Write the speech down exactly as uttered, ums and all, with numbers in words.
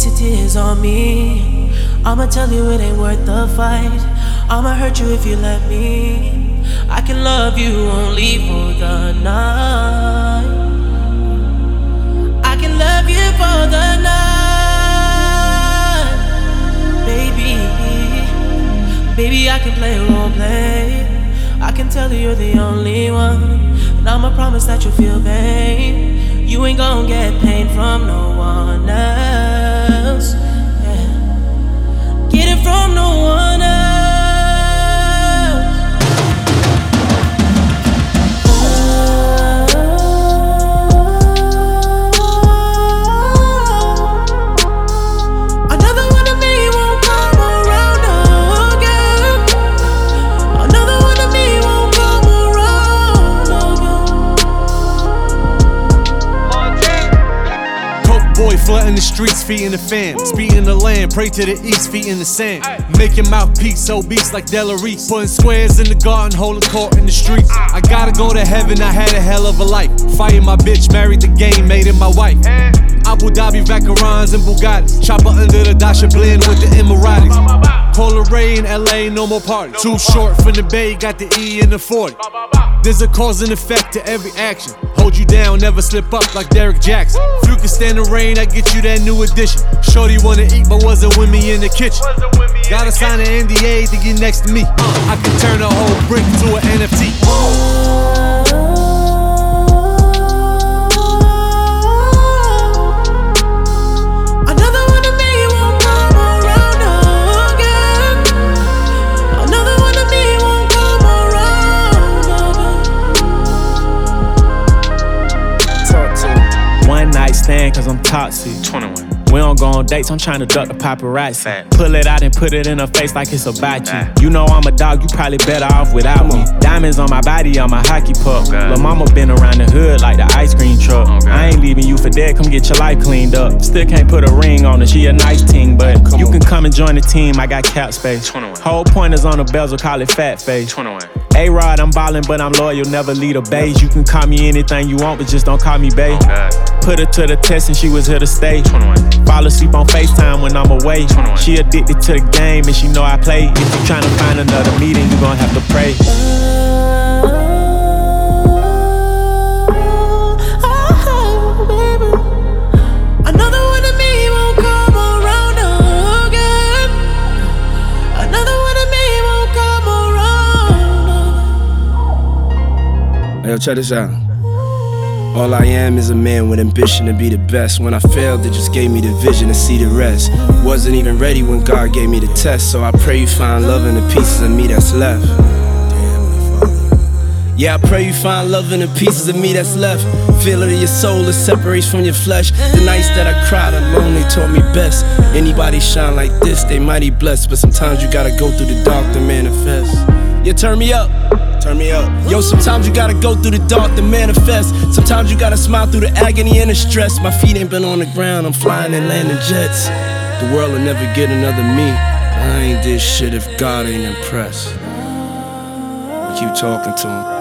your tears on me. I'ma tell you it ain't worth the fight. I'ma hurt you if you let me. I can love you only for the night. I can love you for the night. Baby, baby, I can play role play. I can tell you you're the only one, and I'ma promise that you'll feel pain. You ain't gon' get pain from no one else. Yeah. Get it from no one else. Flooding the streets, feet in the fam. Speed in the land, pray to the east, feet in the sand. Making mouthpiece, obese like Delarice. Putting squares in the garden, holding court in the streets. I gotta go to heaven, I had a hell of a life. Fighting my bitch, married the game, made it my wife. Abu Dhabi, Vacarons and Bugattis. Chopper under the Dasha blend with the Emiratis. Polar Ray in L A, no more parties. Too short from the Bay, got the E in the forty. There's a cause and effect to every action. Hold you down, never slip up like Derek Jackson. If you can stand the rain, I get you that new edition. Shorty wanna eat, but wasn't with me in the kitchen. Gotta sign an N D A to get next to me. uh, I can turn a whole brick to an N F T. Cause I'm toxic. twenty-one. We don't go on dates, I'm trying to duck the paparazzi. Fact. Pull it out and put it in her face like it's a bachi. You know I'm a dog, you probably better off without me. Diamonds on my body, I'm a hockey puck. Okay. Lil' mama been around the hood like the ice cream truck. Okay. I ain't leaving you for dead, come get your life cleaned up. Still can't put a ring on her, she a nice team, but come you on. Can come and join the team, I got cap space. twenty-one. Whole pointers on the bezel, call it fat face. twenty-one. A-Rod, I'm ballin', but I'm loyal, never lead a beige. You can call me anything you want, but just don't call me babe. Okay. Put her to the test and she was here to stay. twenty-one. Fall asleep on FaceTime when I'm away. twenty-one. She addicted to the game and she know I play. If you tryna find another meeting, you gon' have to pray. Yo, check this out. All I am is a man with ambition to be the best. When I failed, it just gave me the vision to see the rest. Wasn't even ready when God gave me the test, so I pray you find love in the pieces of me that's left. Yeah, I pray you find love in the pieces of me that's left. Feel it in your soul, it separates from your flesh. The nights that I cried alone, they taught me best. Anybody shine like this, they mighty blessed. But sometimes you gotta go through the dark to manifest. Yeah, turn me up. Turn me up. Yo, sometimes you gotta go through the dark to manifest. Sometimes you gotta smile through the agony and the stress. My feet ain't been on the ground, I'm flying and landing jets. The world will never get another me. I ain't this shit if God ain't impressed. Keep talking to him.